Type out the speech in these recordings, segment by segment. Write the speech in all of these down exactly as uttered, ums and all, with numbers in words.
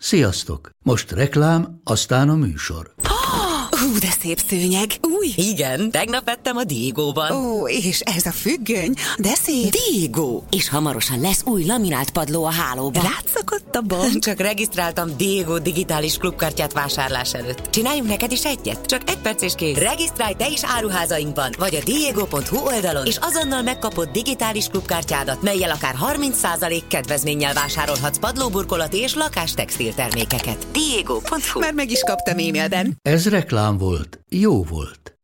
Sziasztok! Most reklám, aztán a műsor. Hú, de szép szőnyeg. Új? Igen, tegnap vettem a Diegóban. Ó, és ez a függöny, de szép. Diegó! És hamarosan lesz új laminált padló a hálóban. Rátszakadt a bank. Csak regisztráltam Diegó digitális klubkártyát vásárlás előtt. Csináljunk neked is egyet? Csak egy perc és kész. Regisztrálj te is áruházainkban, vagy a diego pont hu oldalon, és azonnal megkapod digitális klubkártyádat, mellyel akár harminc százalék kedvezménnyel vásárolhatsz padlóburkolati és lakástextil termékeket. diego pont hu. Már meg is kaptam e-mailben. Ez reklám volt. Jó volt.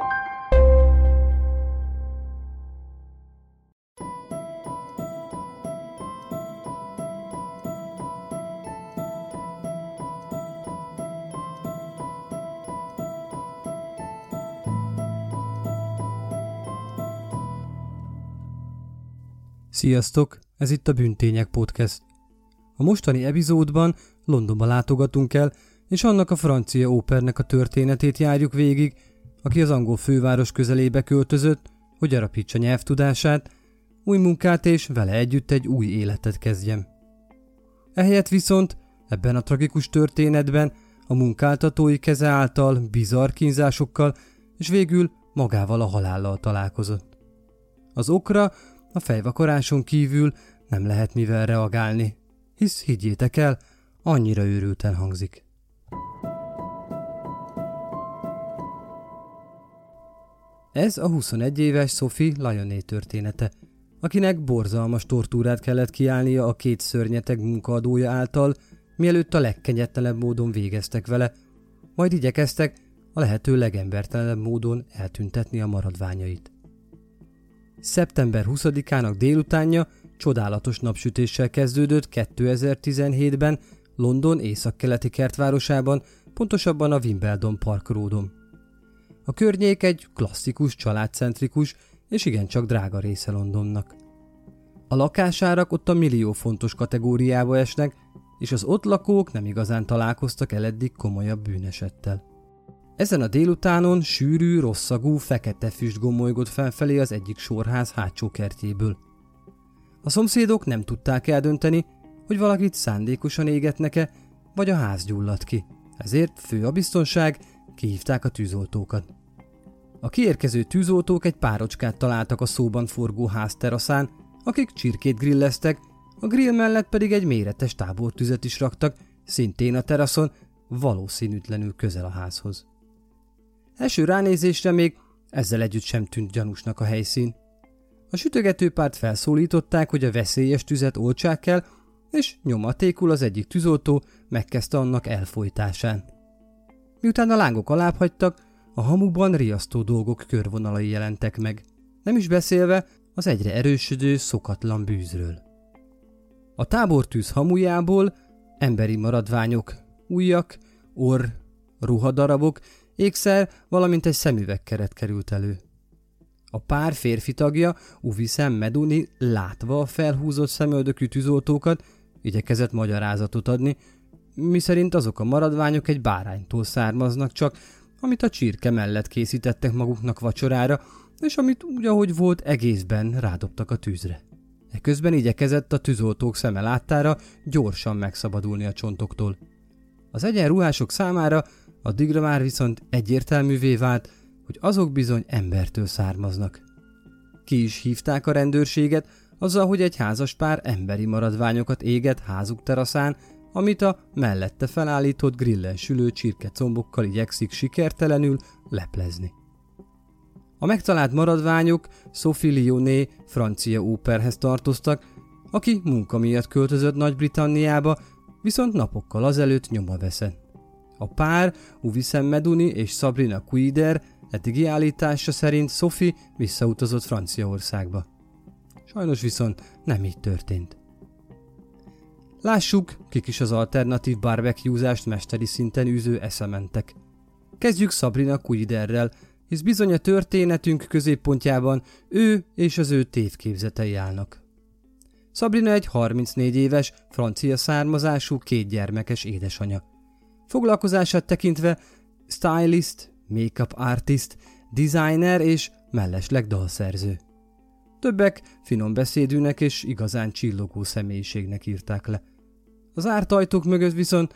Sziasztok! Ez itt a Bűntények Podcast. A mostani epizódban Londonba látogatunk el, és annak a francia ópernek a történetét járjuk végig, aki az angol főváros közelébe költözött, hogy gyarapítsa nyelvtudását, új munkát és vele együtt egy új életet kezdjen. Ehelyett viszont ebben a tragikus történetben a munkáltatói keze által bizarr kínzásokkal és végül magával a halállal találkozott. Az okra a fejvakaráson kívül nem lehet mivel reagálni, hisz higgyétek el, annyira őrülten hangzik. Ez a huszonegy éves Sophie Lyoné története, akinek borzalmas tortúrát kellett kiállnia a két szörnyeteg munkaadója által, mielőtt a legkegyetlenebb módon végeztek vele, majd igyekeztek a lehető legembertelenebb módon eltüntetni a maradványait. szeptember huszadikának délutánja csodálatos napsütéssel kezdődött kétezer-tizenhétben London északkeleti kertvárosában, pontosabban a Wimbledon Park Roadon. A környék egy klasszikus, családcentrikus és igencsak drága része Londonnak. A lakásárak ott a millió fontos kategóriába esnek, és az ott lakók nem igazán találkoztak el eddig komolyabb bűnesettel. Ezen a délutánon sűrű, rosszagú, fekete füst gomolygott felfelé az egyik sorház hátsó kertjéből. A szomszédok nem tudták eldönteni, hogy valakit szándékosan égetnek-e, vagy a ház gyulladt ki. Ezért fő a biztonság, kihívták a tűzoltókat. A kiérkező tűzoltók egy párocskát találtak a szóban forgó ház teraszán, akik csirkét grilleztek, a grill mellett pedig egy méretes tábortüzet is raktak, szintén a teraszon, valószínűtlenül közel a házhoz. Első ránézésre még ezzel együtt sem tűnt gyanúsnak a helyszín. A sütögetőpárt felszólították, hogy a veszélyes tüzet oltsák el, és nyomatékul az egyik tűzoltó megkezdte annak elfojtásán. Miután a lángok alábbhagytak, a hamuban riasztó dolgok körvonalai jelentek meg, nem is beszélve az egyre erősödő, szokatlan bűzről. A tábortűz hamujából emberi maradványok, ujjak, orr, ruhadarabok, ékszer, valamint egy szemüvegkeret került elő. A pár férfi tagja, Uvissem Meduni, látva a felhúzott szemöldökű tűzoltókat, igyekezett magyarázatot adni, miszerint azok a maradványok egy báránytól származnak csak, amit a csirke mellett készítettek maguknak vacsorára, és amit úgy, ahogy volt, egészben rádobtak a tűzre. Eközben igyekezett a tűzoltók szeme láttára gyorsan megszabadulni a csontoktól. Az egyenruhások számára addigra már viszont egyértelművé vált, hogy azok bizony embertől származnak. Ki is hívták a rendőrséget, azzal, hogy egy házaspár emberi maradványokat éget házuk teraszán, amit a mellette felállított grillen sülő csirkecombokkal igyekszik sikertelenül leplezni. A megtalált maradványok Sophie Lyoné francia óperhez tartoztak, aki munka miatt költözött Nagy-Britanniába, viszont napokkal azelőtt nyoma veszett. A pár, Uvissem Meduni és Sabrina Cuider eddigi állítása szerint Sophie visszautazott Franciaországba. Sajnos viszont nem így történt. Lássuk, kik is az alternatív barbecue-zást mesteri szinten űző eszementek. Kezdjük Sabrina Cuiderrel, hisz bizony a történetünk középpontjában ő és az ő tévképzetei állnak. Sabrina egy harmincnégy éves, francia származású, kétgyermekes édesanya. Foglalkozását tekintve stylist, make-up artist, designer és mellesleg dalszerző. Többek finom beszédűnek és igazán csillogó személyiségnek írták le. Az zárt ajtók mögött viszont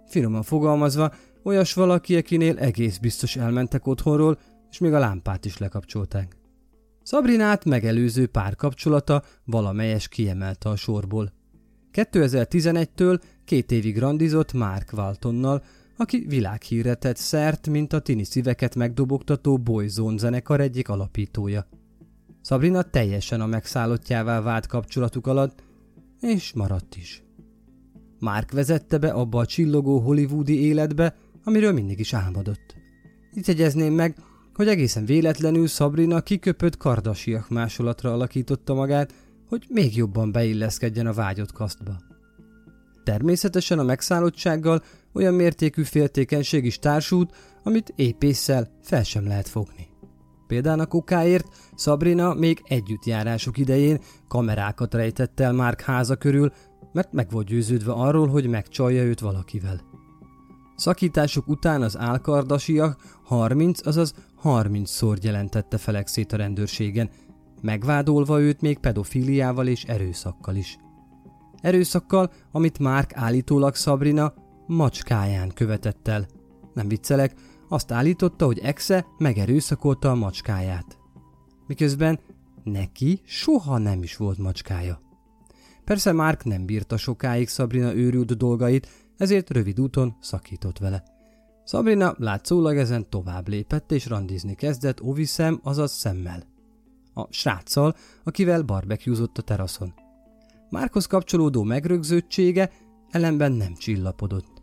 Finoman fogalmazva, olyas valaki, akinél egész biztos elmentek otthonról, és még a lámpát is lekapcsolták. Sabrinát megelőző párkapcsolata valamelyes kiemelte a sorból. kétezer-tizenegytől két évig randizott Mark Waltonnal, aki világhírre tett szert, mint a tini szíveket megdobogtató Boyzone zenekar egyik alapítója. Sabrina teljesen a megszállottjává vált kapcsolatuk alatt, és maradt is. Mark vezette be abba a csillogó hollywoodi életbe, amiről mindig is álmodott. Itt jegyezném meg, hogy egészen véletlenül Sabrina kiköpött Kardashian másolatra alakította magát, hogy még jobban beilleszkedjen a vágyott kasztba. Természetesen a megszállottsággal olyan mértékű féltékenység is társult, amit épésszel fel sem lehet fogni. Például a kokáért Sabrina még együttjárások idején kamerákat rejtett el Mark háza körül, mert meg volt győződve arról, hogy megcsalja őt valakivel. Szakítások után az Al Kardashian harminc, azaz harmincszor jelentette Felexét a rendőrségen, megvádolva őt még pedofíliával és erőszakkal is. Erőszakkal, amit Mark állítólag Sabrina macskáján követett el. Nem viccelek, azt állította, hogy exe megerőszakolta a macskáját. Miközben neki soha nem is volt macskája. Persze Mark nem bírta sokáig Sabrina őrült dolgait, ezért rövid úton szakított vele. Sabrina látszólag ezen tovább lépett és randizni kezdett Ovi Sam, azaz Sammel. A sráccal, akivel barbecuezott a teraszon. Markhoz kapcsolódó megrögzöttsége ellenben nem csillapodott.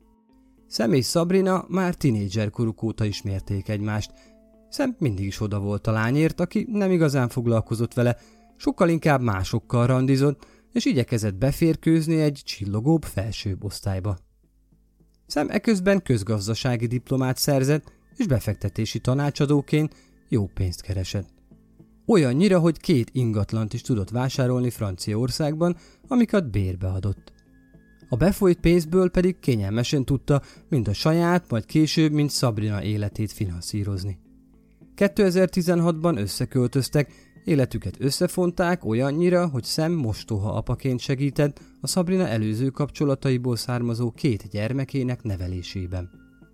Sam és Sabrina már tinédzserkoruk óta ismerték egymást. Sam mindig is oda volt a lányért, aki nem igazán foglalkozott vele, sokkal inkább másokkal randizott, és igyekezett beférkőzni egy csillogóbb felsőbb osztályba. Sam eközben közgazdasági diplomát szerzett, és befektetési tanácsadóként jó pénzt keresett. Olyannyira, hogy két ingatlant is tudott vásárolni Franciaországban, amiket bérbe adott. A befolyt pénzből pedig kényelmesen tudta mind a saját, majd később, mint Sabrina életét finanszírozni. kétezer-tizenhatban összeköltöztek, életüket összefonták olyannyira, hogy Sam mostoha apaként segített a Sabrina előző kapcsolataiból származó két gyermekének nevelésében.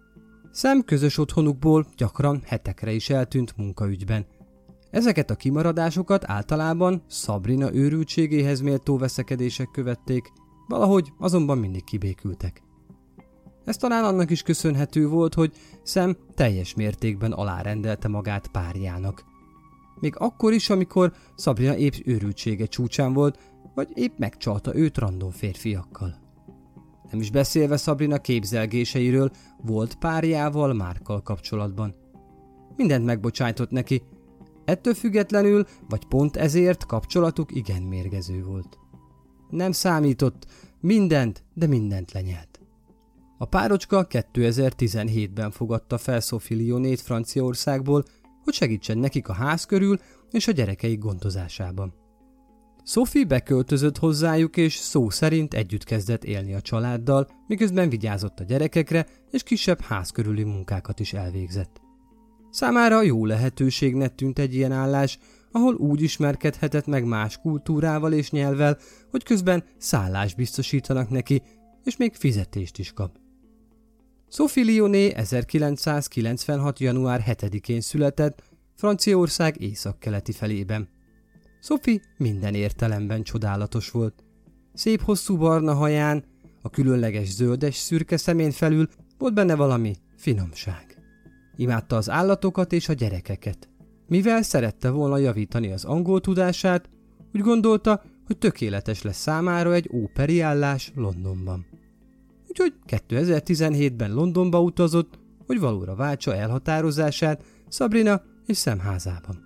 Sam közös otthonukból gyakran hetekre is eltűnt munkaügyben. Ezeket a kimaradásokat általában Sabrina őrültségéhez méltó veszekedések követték, valahogy azonban mindig kibékültek. Ez talán annak is köszönhető volt, hogy Sam teljes mértékben alárendelte magát párjának. Még akkor is, amikor Sabrina épp őrültsége csúcsán volt, vagy épp megcsalta őt random férfiakkal. Nem is beszélve Sabrina képzelgéseiről volt párjával, Markkal kapcsolatban. Mindent megbocsájtott neki, ettől függetlenül, vagy pont ezért kapcsolatuk igen mérgező volt. Nem számított, mindent, de mindent lenyelt. A párocska kétezer-tizenhétben fogadta fel Sophie Lyonnait Franciaországból, hogy segítsen nekik a ház körül és a gyerekeik gondozásában. Sophie beköltözött hozzájuk, és szó szerint együtt kezdett élni a családdal, miközben vigyázott a gyerekekre, és kisebb ház körüli munkákat is elvégzett. Számára jó lehetőségnek tűnt egy ilyen állás, ahol úgy ismerkedhetett meg más kultúrával és nyelvvel, hogy közben szállást biztosítanak neki, és még fizetést is kap. Sophie Lyonnait ezerkilencszázkilencvenhat. január hetedikén született, Franciaország északkeleti felében. Sophie minden értelemben csodálatos volt. Szép hosszú barna haján, a különleges zöldes szürke szemén felül volt benne valami finomság. Imádta az állatokat és a gyerekeket. Mivel szerette volna javítani az angol tudását, úgy gondolta, hogy tökéletes lesz számára egy óperi állás Londonban. Úgyhogy kétezer-tizenhétben Londonba utazott, hogy valóra váltsa elhatározását Sabrina és Sam házában.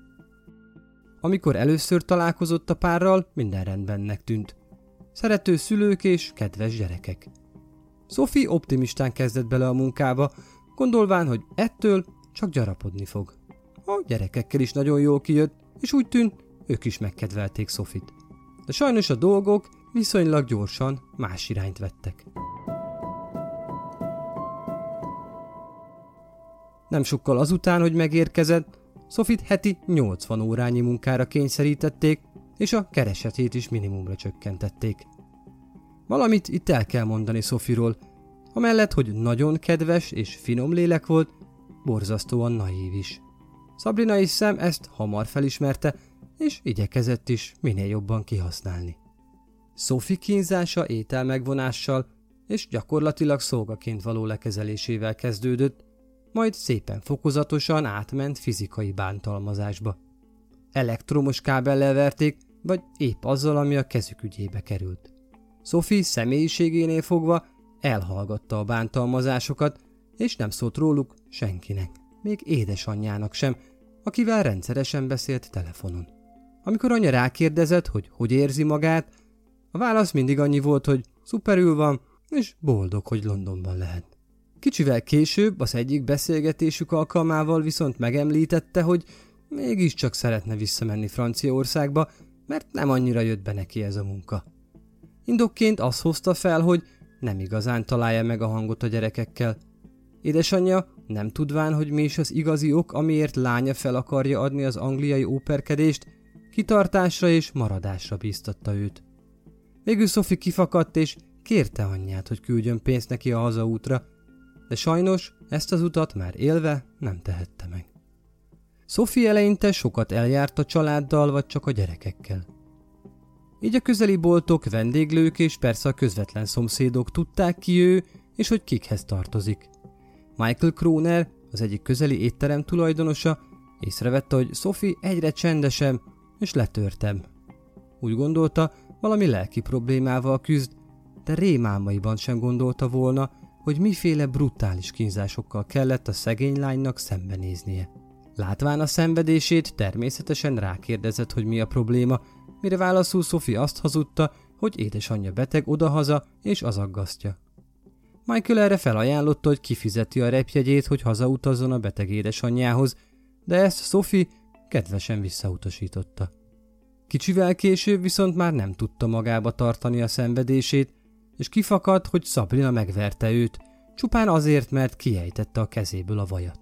Amikor először találkozott a párral, minden rendbennek tűnt. Szerető szülők és kedves gyerekek. Sophie optimistán kezdett bele a munkába, gondolván, hogy ettől csak gyarapodni fog. A gyerekekkel is nagyon jól kijött, és úgy tűnt, ők is megkedvelték Sophie-t. De sajnos a dolgok viszonylag gyorsan más irányt vettek. Nem sokkal azután, hogy megérkezett, Sophie-t heti nyolcvan órányi munkára kényszerítették, és a keresetét is minimumra csökkentették. Valamit itt el kell mondani Sophie-ról. Amellett, hogy nagyon kedves és finom lélek volt, borzasztóan naív is. Sabrina és Sam ezt hamar felismerte, és igyekezett is minél jobban kihasználni. Sophie kínzása ételmegvonással és gyakorlatilag szolgaként való lekezelésével kezdődött, majd szépen fokozatosan átment fizikai bántalmazásba. Elektromos kábellel verték, vagy épp azzal, ami a kezük ügyébe került. Sophie személyiségénél fogva elhallgatta a bántalmazásokat, és nem szólt róluk senkinek, még édesanyjának sem, akivel rendszeresen beszélt telefonon. Amikor anya rákérdezett, hogy hogy érzi magát, a válasz mindig annyi volt, hogy szuperül van, és boldog, hogy Londonban lehet. Kicsivel később az egyik beszélgetésük alkalmával viszont megemlítette, hogy mégiscsak szeretne visszamenni Franciaországba, mert nem annyira jött be neki ez a munka. Indokként azt hozta fel, hogy nem igazán találja meg a hangot a gyerekekkel. Édesanyja, nem tudván, hogy mi is az igazi ok, amiért lánya fel akarja adni az angliai óperkedést, kitartásra és maradásra bíztatta őt. Végül Sophie kifakadt és kérte anyját, hogy küldjön pénzt neki a hazaútra, de sajnos ezt az utat már élve nem tehette meg. Sophie eleinte sokat eljárt a családdal vagy csak a gyerekekkel. Így a közeli boltok, vendéglők és persze a közvetlen szomszédok tudták ki ő, és hogy kikhez tartozik. Michael Kroner, az egyik közeli étterem tulajdonosa, észrevette, hogy Sophie egyre csendesebb és letörtebb. Úgy gondolta, valami lelki problémával küzd, de rémálmaiban sem gondolta volna, hogy miféle brutális kínzásokkal kellett a szegény lánynak szembenéznie. Látván a szenvedését, természetesen rákérdezett, hogy mi a probléma, mire válaszul Sophie azt hazudta, hogy édesanyja beteg odahaza és az aggasztja. Michael erre felajánlotta, hogy kifizeti a repjegyét, hogy hazautazzon a beteg édesanyjához, de ezt Sophie kedvesen visszautasította. Kicsivel később viszont már nem tudta magába tartani a szenvedését, és kifakadt, hogy Sabrina megverte őt, csupán azért, mert kiejtette a kezéből a vajat.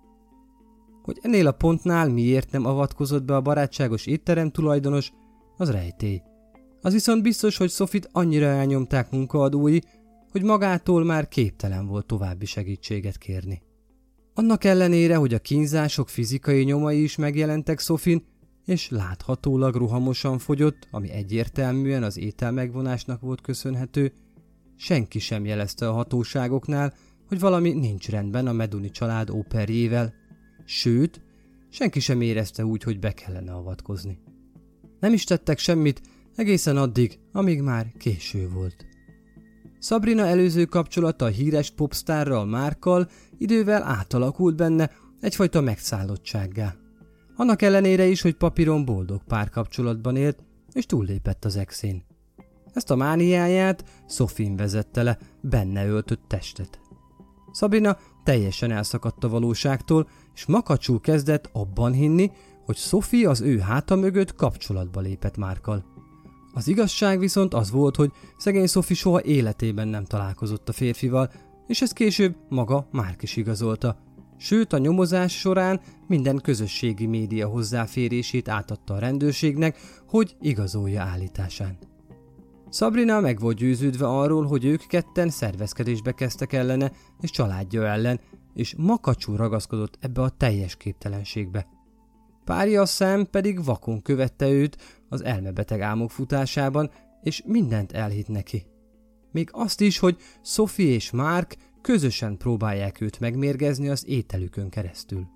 Hogy ennél a pontnál miért nem avatkozott be a barátságos étterem tulajdonos, az rejtély. Az viszont biztos, hogy Sophie-t annyira elnyomták munkaadói, hogy magától már képtelen volt további segítséget kérni. Annak ellenére, hogy a kínzások fizikai nyomai is megjelentek Sophie-n, és láthatólag rohamosan fogyott, ami egyértelműen az ételmegvonásnak volt köszönhető, senki sem jelezte a hatóságoknál, hogy valami nincs rendben a Meduni család óperjével, sőt, senki sem érezte úgy, hogy be kellene avatkozni. Nem is tettek semmit egészen addig, amíg már késő volt. Sabrina előző kapcsolata a híres popstárral, Markkal idővel átalakult benne egyfajta megszállottsággá. Annak ellenére is, hogy papíron boldog párkapcsolatban élt, és túllépett az exén. Ezt a mániáját Sophie vezette le benne öltött testet. Sabrina teljesen elszakadt a valóságtól, és makacsul kezdett abban hinni, hogy Sophie az ő háta mögött kapcsolatba lépett Markkal. Az igazság viszont az volt, hogy szegény Sophie soha életében nem találkozott a férfival, és ezt később maga Mark is igazolta. Sőt, a nyomozás során minden közösségi média hozzáférését átadta a rendőrségnek, hogy igazolja állításán. Sabrina meg volt győződve arról, hogy ők ketten szervezkedésbe kezdtek ellene és családja ellen, és makacsul ragaszkodott ebbe a teljes képtelenségbe. Párja Sam pedig vakon követte őt az elmebeteg álmok futásában, és mindent elhitt neki. Még azt is, hogy Sophie és Mark közösen próbálják őt megmérgezni az ételükön keresztül.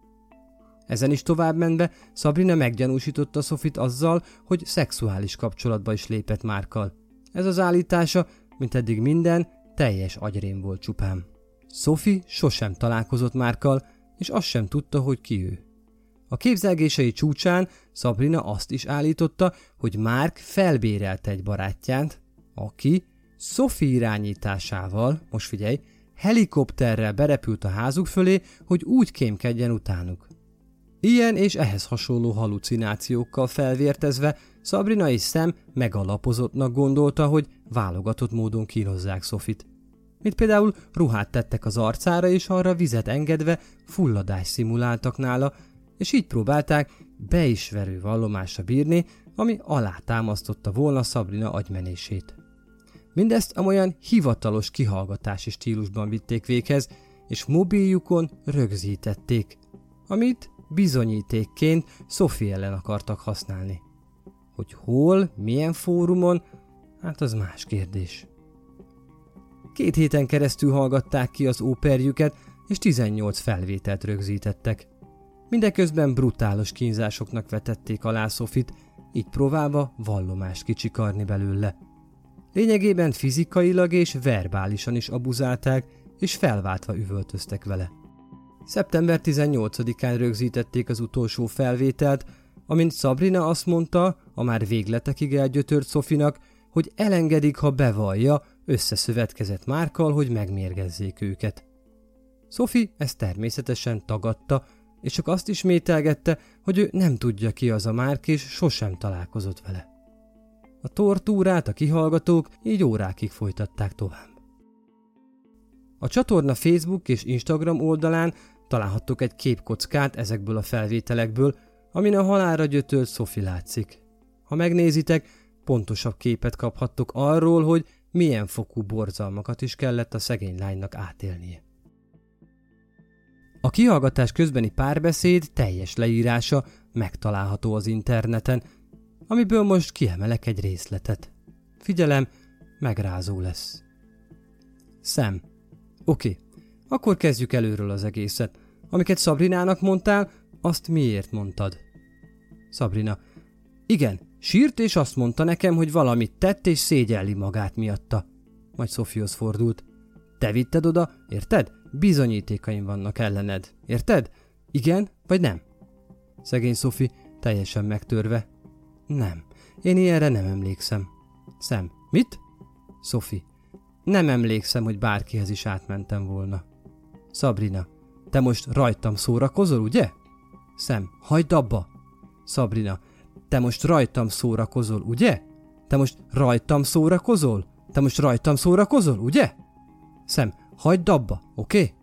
Ezen is tovább menve Sabrina meggyanúsította Sophie-t azzal, hogy szexuális kapcsolatba is lépett Markkal. Ez az állítása, mint eddig minden, teljes agyrém volt csupán. Sophie sosem találkozott Markkal, és azt sem tudta, hogy ki ő. A képzelgései csúcsán Sabrina azt is állította, hogy Mark felbérelte egy barátját, aki Sophie irányításával, most figyelj, helikopterrel berepült a házuk fölé, hogy úgy kémkedjen utánuk. Ilyen és ehhez hasonló halucinációkkal felvértezve Sabrina és Sam megalapozottnak gondolta, hogy válogatott módon kínozzák Sophie-t. Mint például ruhát tettek az arcára, és arra vizet engedve fulladást szimuláltak nála, és így próbálták beismerő vallomásra bírni, ami alátámasztotta volna Sabrina agymenését. Mindezt amolyan hivatalos kihallgatási stílusban vitték véghez, és mobiljukon rögzítették, amit bizonyítékként Sophie ellen akartak használni. Hogy hol, milyen fórumon, hát az más kérdés. Két héten keresztül hallgatták ki az óperjüket, és tizennyolc felvételt rögzítettek. Mindeközben brutális kínzásoknak vetették alá Sophie-t, így próbálva vallomást kicsikarni belőle. Lényegében fizikailag és verbálisan is abuzálták, és felváltva üvöltöztek vele. szeptember tizennyolcadikán rögzítették az utolsó felvételt, amint Sabrina azt mondta, a már végletekig elgyötört Sophie-nak, hogy elengedik, ha bevallja, összeszövetkezett Markkal, hogy megmérgezzék őket. Sophie ezt természetesen tagadta, és csak azt ismételgette, hogy ő nem tudja, ki az a Mark, és sosem találkozott vele. A tortúrát a kihallgatók így órákig folytatták tovább. A csatorna Facebook és Instagram oldalán találhattok egy képkockát ezekből a felvételekből, amin a halálra gyötölt Sophie látszik. Ha megnézitek, pontosabb képet kaphattok arról, hogy milyen fokú borzalmakat is kellett a szegény lánynak átélnie. A kihallgatás közbeni párbeszéd teljes leírása megtalálható az interneten, amiből most kiemelek egy részletet. Figyelem, megrázó lesz. Sam. Oké, akkor kezdjük előről az egészet. Amiket Sabrinának mondtál, azt miért mondtad? Sabrina. Igen, sírt és azt mondta nekem, hogy valamit tett és szégyelli magát miatta. Majd Sophiehoz fordult. Te vitted oda, érted? Bizonyítékaim vannak ellened, érted? Igen vagy nem? Szegény Sophie teljesen megtörve. Nem, én ilyenre nem emlékszem. Sam. Mit? Sophie. Nem emlékszem, hogy bárkihez is átmentem volna. Sabrina. Te most rajtam szórakozol, ugye? Sam. Hagyd abba. Sabrina. Te most rajtam szórakozol, ugye? Te most rajtam szórakozol? Te most rajtam szórakozol, ugye? Sam. Hagyd abba, oké? Okay?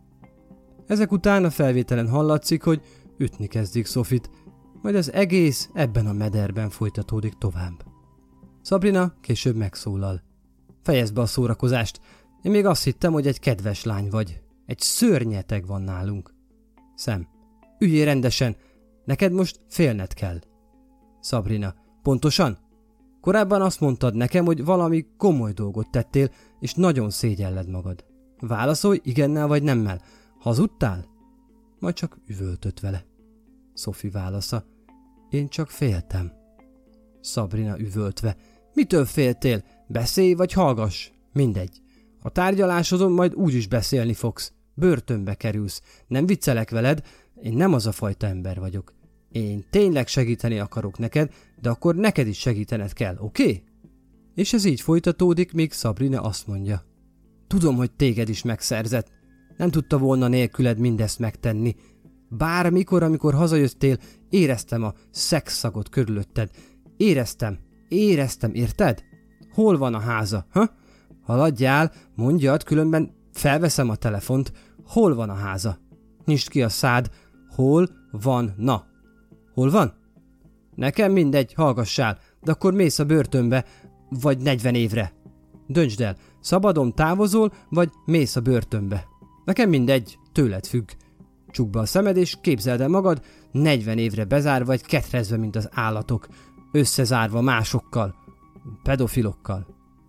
Ezek után a felvételen hallatszik, hogy ütni kezdik Sophie-t, majd az egész ebben a mederben folytatódik tovább. Sabrina később megszólal. Fejezd be a szórakozást, én még azt hittem, hogy egy kedves lány vagy. Egy szörnyeteg van nálunk. Sam. Üljél rendesen, neked most félned kell. Sabrina. Pontosan? Korábban azt mondtad nekem, hogy valami komoly dolgot tettél, és nagyon szégyelled magad. Válaszolj igennel vagy nemmel. Hazudtál? Majd csak üvöltött vele. Sophie válasza. Én csak féltem. Sabrina üvöltve. Mitől féltél? Beszélj vagy hallgass? Mindegy. A tárgyalásodon majd úgyis beszélni fogsz. Börtönbe kerülsz. Nem viccelek veled, én nem az a fajta ember vagyok. Én tényleg segíteni akarok neked, de akkor neked is segítened kell, oké? Okay? És ez így folytatódik, míg Sabrina azt mondja. Tudom, hogy téged is megszerzett. Nem tudta volna nélküled mindezt megtenni. Bármikor, amikor hazajöttél, éreztem a szexszagot körülötted. Éreztem, éreztem, érted? Hol van a háza, ha? Haladjál, mondjad, különben felveszem a telefont. Hol van a háza? Nyisd ki a szád. Hol van, na? Hol van? Nekem mindegy, hallgassál, de akkor mész a börtönbe, vagy negyven évre. Döntsd el, szabadon távozol, vagy mész a börtönbe. Nekem mindegy, tőled függ. Csukd be a szemed, és képzeld el magad, negyven évre bezárva vagy ketrezve, mint az állatok, összezárva másokkal, pedofilokkal.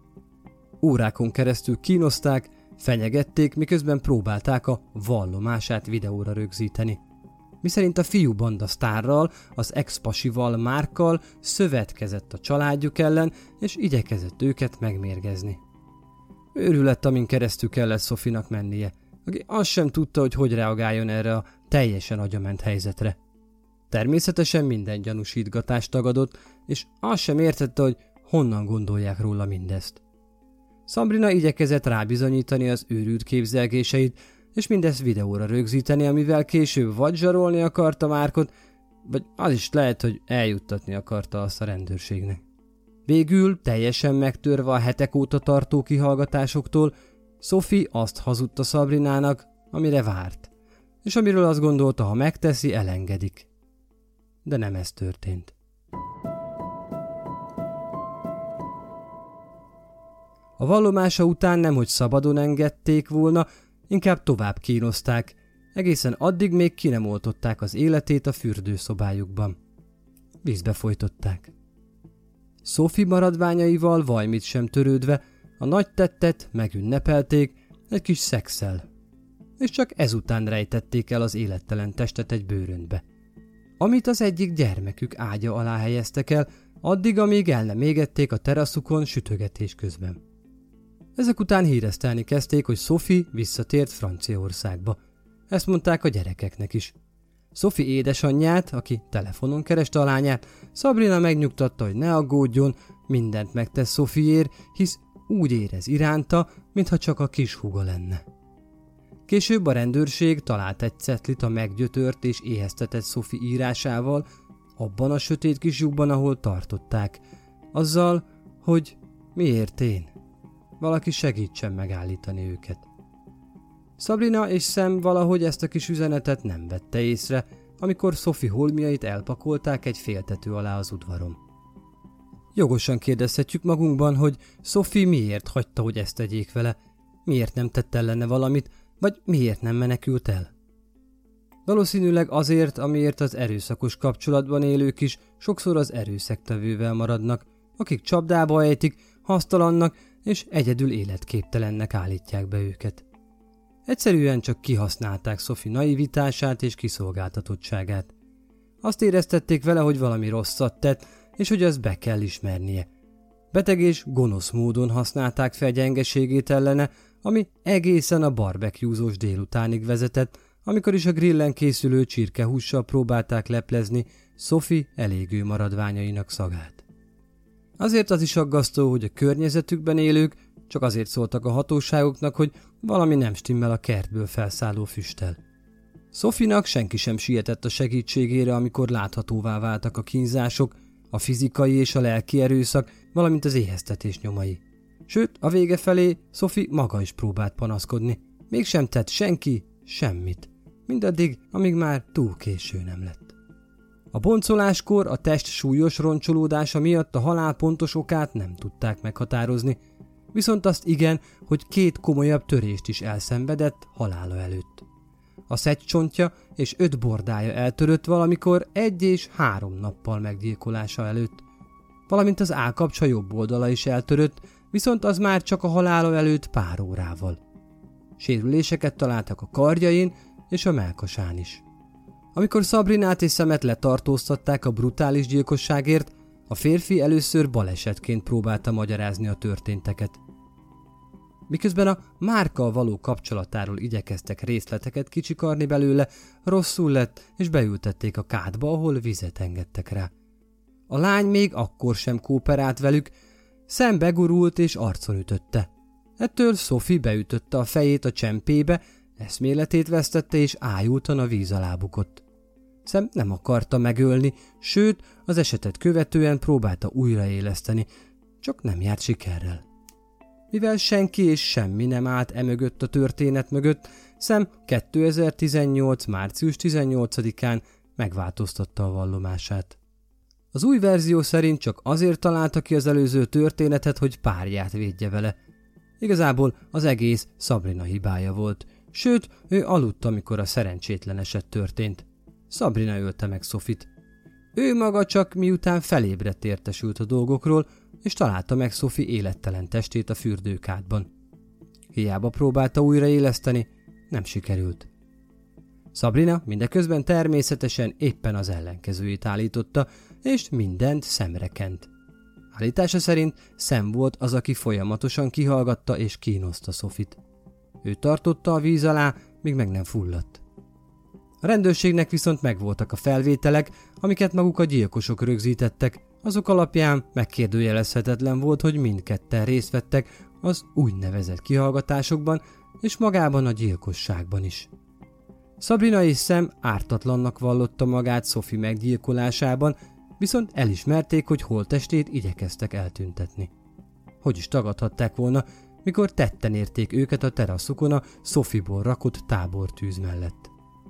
Órákon keresztül kínozták, fenyegették, miközben próbálták a vallomását videóra rögzíteni. Miszerint a fiú banda sztárral, az ex-pasival, Markkal szövetkezett a családjuk ellen, és igyekezett őket megmérgezni. Őrület, amin keresztül kellett Sophie-nak mennie, aki azt sem tudta, hogy hogy reagáljon erre a teljesen agyament helyzetre. Természetesen minden gyanúsítgatást tagadott, és azt sem értette, hogy honnan gondolják róla mindezt. Sabrina igyekezett rábizonyítani az őrült képzelgéseit, és mindezt videóra rögzíteni, amivel később vagy zsarolni akarta Markot, vagy az is lehet, hogy eljuttatni akarta azt a rendőrségnek. Végül, teljesen megtörve a hetek óta tartó kihallgatásoktól, Sophie azt hazudta Sabrinának, amire várt, és amiről azt gondolta, ha megteszi, elengedik. De nem ez történt. A vallomása után nemhogy szabadon engedték volna, inkább tovább kínozták, egészen addig még ki nem oltották az életét a fürdőszobájukban. Vízbe folytották. Sophie maradványaival vajmit sem törődve a nagy tettet megünnepelték egy kis szexszel, és csak ezután rejtették el az élettelen testet egy bőröntbe, amit az egyik gyermekük ágya alá helyeztek el, addig, amíg el nem égették a teraszukon sütögetés közben. Ezek után híresztelni kezdték, hogy Sophie visszatért Franciaországba. Ezt mondták a gyerekeknek is. Sophie édesanyját, aki telefonon kereste a lányát, Sabrina megnyugtatta, hogy ne aggódjon, mindent megtesz Sophieért, hisz úgy érez iránta, mintha csak a kis húga lenne. Később a rendőrség talált egy cetlit a meggyötört és éheztetett Sophie írásával, abban a sötét kis lyukban, ahol tartották, azzal, hogy miért én? Valaki segítsen megállítani őket. Sabrina és Sam valahogy ezt a kis üzenetet nem vette észre, amikor Sophie holmiait elpakolták egy féltető alá az udvaron. Jogosan kérdezhetjük magunkban, hogy Sophie miért hagyta, hogy ezt tegyék vele, miért nem tett ellene valamit, vagy miért nem menekült el. Valószínűleg azért, amiért az erőszakos kapcsolatban élők is sokszor az erőszaktevővel maradnak, akik csapdába ejtik, hasztalannak és egyedül életképtelennek állítják be őket. Egyszerűen csak kihasználták Sophie naivitását és kiszolgáltatottságát. Azt éreztették vele, hogy valami rosszat tett, és hogy azt be kell ismernie. Beteg és gonosz módon használták fel gyengeségét ellene, ami egészen a barbecuezós délutánig vezetett, amikor is a grillen készülő csirkehússal próbálták leplezni Sophie elégő maradványainak szagát. Azért az is aggasztó, hogy a környezetükben élők csak azért szóltak a hatóságoknak, hogy valami nem stimmel a kertből felszálló füsttel. Sophie-nak senki sem sietett a segítségére, amikor láthatóvá váltak a kínzások, a fizikai és a lelki erőszak, valamint az éheztetés nyomai. Sőt, a vége felé Sophie maga is próbált panaszkodni. Mégsem tett senki semmit. Mindaddig, amíg már túl késő nem lett. A boncoláskor a test súlyos roncsolódása miatt a halál pontos okát nem tudták meghatározni, viszont azt igen, hogy két komolyabb törést is elszenvedett halála előtt. A szegcsontja és öt bordája eltörött valamikor egy és három nappal meggyilkolása előtt, valamint az állkapcsa jobb oldala is eltörött, viszont az már csak a halála előtt pár órával. Sérüléseket találtak a karjain és a mellkasán is. Amikor Sabrinát és Samet letartóztatták a brutális gyilkosságért, a férfi először balesetként próbálta magyarázni a történteket. Miközben a Márkkal való kapcsolatáról igyekeztek részleteket kicsikarni belőle, rosszul lett, és beültették a kádba, ahol vizet engedtek rá. A lány még akkor sem kooperált velük, Sam begurult és arcon ütötte. Ettől Sophie beütötte a fejét a csempébe, eszméletét vesztette és ájultan a víz alá bukott. Sam nem akarta megölni, sőt, az esetet követően próbálta újraéleszteni, csak nem járt sikerrel. Mivel senki és semmi nem állt emögött a történet mögött, Sam kétezer-tizennyolc. március tizennyolcadikán megváltoztatta a vallomását. Az új verzió szerint csak azért találta ki az előző történetet, hogy párját védje vele. Igazából az egész Sabrina hibája volt, sőt, ő aludt, amikor a szerencsétlen eset történt. Sabrina ölte meg Sophie-t. Ő maga csak miután felébredt értesült a dolgokról, és találta meg Sophie élettelen testét a fürdőkádban. Hiába próbálta újraéleszteni, nem sikerült. Sabrina mindeközben természetesen éppen az ellenkezőjét állította, és mindent szemre kent. Állítása szerint Sam volt az, aki folyamatosan kihallgatta és kínozta Sophie-t. Ő tartotta a víz alá, míg meg nem fulladt. A rendőrségnek viszont megvoltak a felvételek, amiket maguk a gyilkosok rögzítettek, azok alapján megkérdőjelezhetetlen volt, hogy mindketten részt vettek az úgynevezett kihallgatásokban és magában a gyilkosságban is. Sabrina és Sam ártatlannak vallotta magát Sophie meggyilkolásában, viszont elismerték, hogy holttestét igyekeztek eltüntetni. Hogy is tagadhatták volna, mikor tetten érték őket a teraszukon a Sophie-ból rakott tábortűz mellett.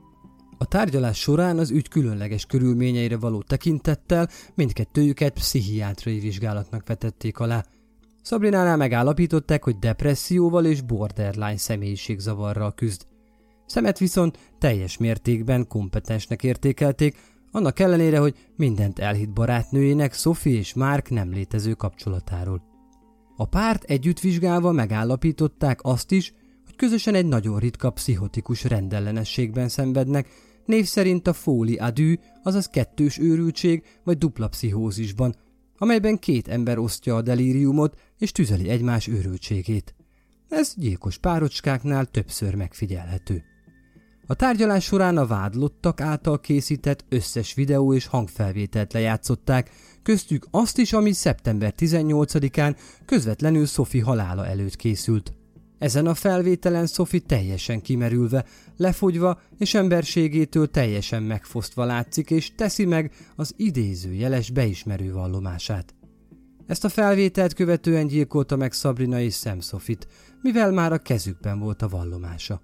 A tárgyalás során az ügy különleges körülményeire való tekintettel mindkettőjüket pszichiátriai vizsgálatnak vetették alá. Sabrinánál megállapították, hogy depresszióval és borderline személyiségzavarral küzd. Szemet viszont teljes mértékben kompetensnek értékelték, annak ellenére, hogy mindent elhitt barátnőjének, Sophie és Mark nem létező kapcsolatáról. A párt együtt vizsgálva megállapították azt is, hogy közösen egy nagyon ritka pszichotikus rendellenességben szenvednek, név szerint a folie à deux, azaz kettős őrültség vagy dupla pszichózisban, amelyben két ember osztja a delíriumot és tüzeli egymás őrültségét. Ez gyilkos párocskáknál többször megfigyelhető. A tárgyalás során a vádlottak által készített összes videó és hangfelvételt lejátszották, köztük azt is, ami szeptember tizennyolcadikán közvetlenül Sophie halála előtt készült. Ezen a felvételen Sophie teljesen kimerülve, lefogyva és emberségétől teljesen megfosztva látszik, és teszi meg az idézőjeles beismerő vallomását. Ezt a felvételt követően gyilkolta meg Sabrina és Sam Sophie-t, mivel már a kezükben volt a vallomása.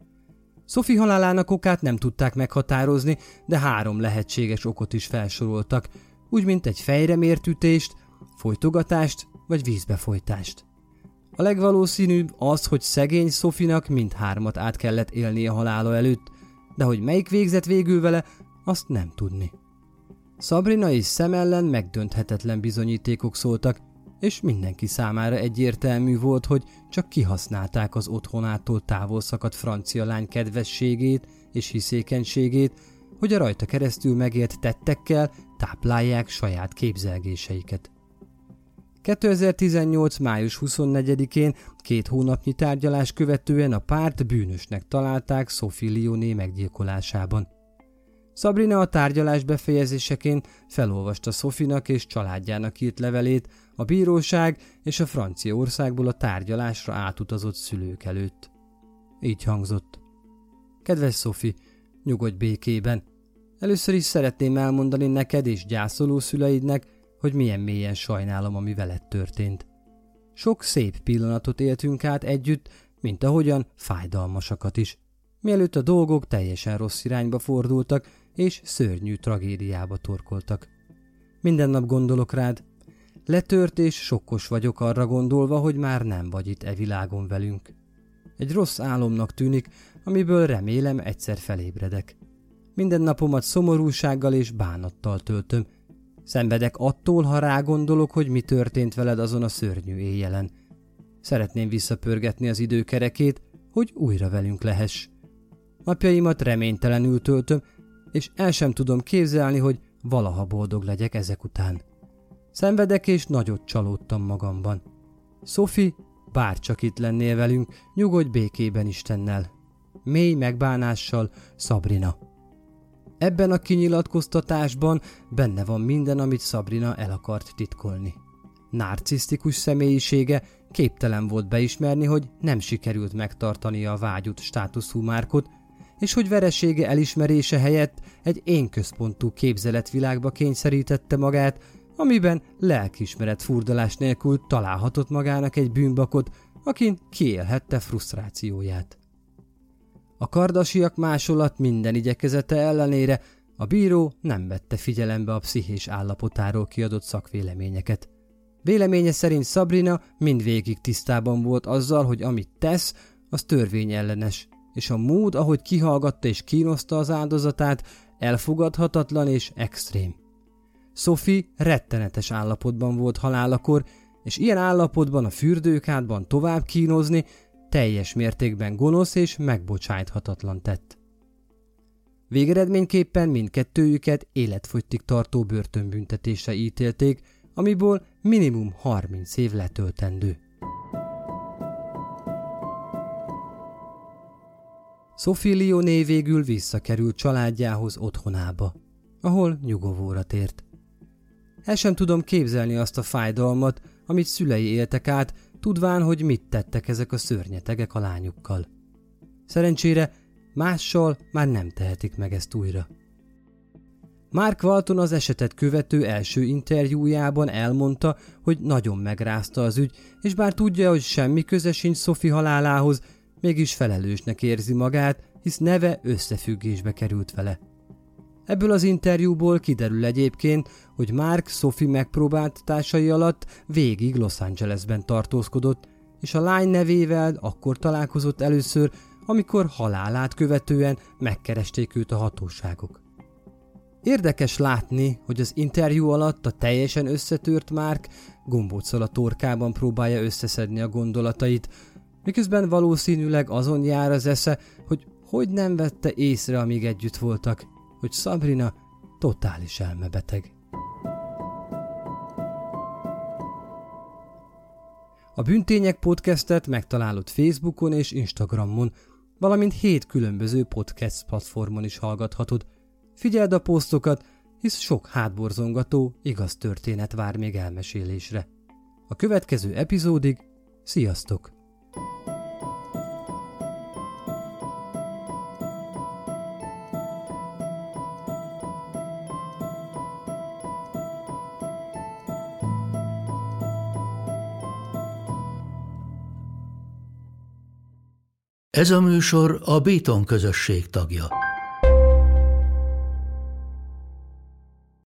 Sophie halálának okát nem tudták meghatározni, de három lehetséges okot is felsoroltak, úgy mint egy fejremért ütést, folytogatást vagy vízbefolytást. A legvalószínűbb az, hogy szegény Sophie-nak mindhármat át kellett élnie halála előtt, de hogy melyik végzett végül vele, azt nem tudni. Sabrina és Sam ellen megdönthetetlen bizonyítékok szóltak, és mindenki számára egyértelmű volt, hogy csak kihasználták az otthonától távol szakadt francia lány kedvességét és hiszékenységét, hogy a rajta keresztül megélt tettekkel táplálják saját képzelgéseiket. kétezer-tizennyolc. május huszonnegyedikén két hónapnyi tárgyalás követően a párt bűnösnek találták Sophie Lyoné meggyilkolásában. Sabrina a tárgyalás befejezéseként felolvasta Sophie-nak és családjának írt levelét a bíróság és a Franciaországból a tárgyalásra átutazott szülők előtt. Így hangzott: Kedves Sophie, nyugodj békében. Először is szeretném elmondani neked és gyászoló szüleidnek, hogy milyen mélyen sajnálom, ami veled történt. Sok szép pillanatot éltünk át együtt, mint ahogyan fájdalmasakat is, mielőtt a dolgok teljesen rossz irányba fordultak, és szörnyű tragédiába torkoltak. Minden nap gondolok rád. Letört és sokkos vagyok arra gondolva, hogy már nem vagy itt e világon velünk. Egy rossz álomnak tűnik, amiből remélem egyszer felébredek. Minden napomat szomorúsággal és bánattal töltöm. Szenvedek attól, ha rágondolok, hogy mi történt veled azon a szörnyű éjjelen. Szeretném visszapörgetni az időkerekét, hogy újra velünk lehess. Napjaimat reménytelenül töltöm, és el sem tudom képzelni, hogy valaha boldog legyek ezek után. Szenvedek és nagyot csalódtam magamban. Sophie, bárcsak itt lennél velünk, nyugodj békében Istennel. Mély megbánással, Sabrina. Ebben a kinyilatkoztatásban benne van minden, amit Sabrina el akart titkolni. Narcisztikus személyisége képtelen volt beismerni, hogy nem sikerült megtartania a vágyott státuszú Markot, és hogy veresége elismerése helyett egy énközpontú képzeletvilágba kényszerítette magát, amiben lelkiismeret furdalás nélkül találhatott magának egy bűnbakot, akin kiélhette frusztrációját. A kardasiak másolat minden igyekezete ellenére a bíró nem vette figyelembe a pszichés állapotáról kiadott szakvéleményeket. Véleménye szerint Sabrina mindvégig tisztában volt azzal, hogy amit tesz, az törvényellenes, és a mód, ahogy kihallgatta és kínoszta az áldozatát, elfogadhatatlan és extrém. Sophie rettenetes állapotban volt halálakor, és ilyen állapotban a fürdőkádban tovább kínozni teljes mértékben gonosz és megbocsájthatatlan tett. Végeredményképpen mindkettőjüket életfogytig tartó börtönbüntetésre ítélték, amiből minimum harminc év letöltendő. Sophie Lyoné végül visszakerült családjához otthonába, ahol nyugovóra tért. El sem tudom képzelni azt a fájdalmat, amit szülei éltek át, tudván, hogy mit tettek ezek a szörnyetegek a lányukkal. Szerencsére mással már nem tehetik meg ezt újra. Mark Walton az esetet követő első interjújában elmondta, hogy nagyon megrázta az ügy, és bár tudja, hogy semmi köze sincs Sophie halálához, mégis felelősnek érzi magát, hisz neve összefüggésbe került vele. Ebből az interjúból kiderül egyébként, hogy Mark Sophie megpróbáltatásai alatt végig Los Angelesben tartózkodott, és a lány nevével akkor találkozott először, amikor halálát követően megkeresték őt a hatóságok. Érdekes látni, hogy az interjú alatt a teljesen összetört Mark gombóccal a torkában próbálja összeszedni a gondolatait, miközben valószínűleg azon jár az esze, hogy hogy nem vette észre, amíg együtt voltak, hogy Sabrina totális elmebeteg. A Bűntények podcastet megtalálod Facebookon és Instagramon, valamint hét különböző podcast platformon is hallgathatod. Figyeld a posztokat, hisz sok hátborzongató, igaz történet vár még elmesélésre. A következő epizódig sziasztok! Ez a műsor a Béton közösség tagja.